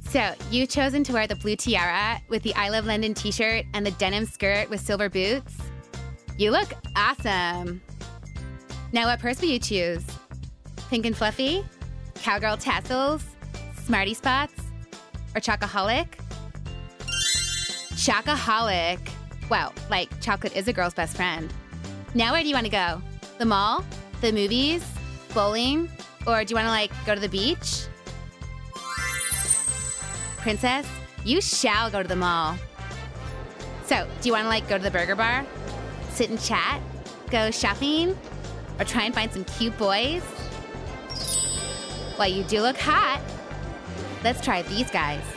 So, you've chosen to wear the blue tiara with the I Love London t-shirt and the denim skirt with silver boots. You look awesome. Now, what purse will you choose? Pink and fluffy? Cowgirl tassels? Smarty spots? Or chocoholic? Chocoholic. Wow, like chocolate is a girl's best friend. Now where do you want to go? The mall? The movies? Bowling? Or do you want to go to the beach? Princess, you shall go to the mall. So, do you want to go to the burger bar? Sit and chat? Go shopping? Or try and find some cute boys? Well, you do look hot. Let's try these guys.